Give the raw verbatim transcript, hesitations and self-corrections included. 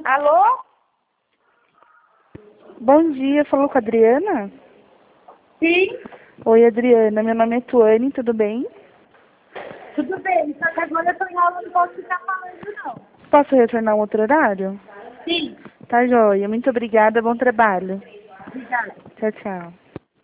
Alô? Bom dia, falou com a Adriana? Sim, Oi, Adriana, meu nome é Tuane, tudo bem? tudo bem. Só que agora eu tô em aula, não posso ficar falando, não. Posso retornar um outro horário? Sim, Tá joia, muito obrigada, bom trabalho. obrigada. Tchau, tchau.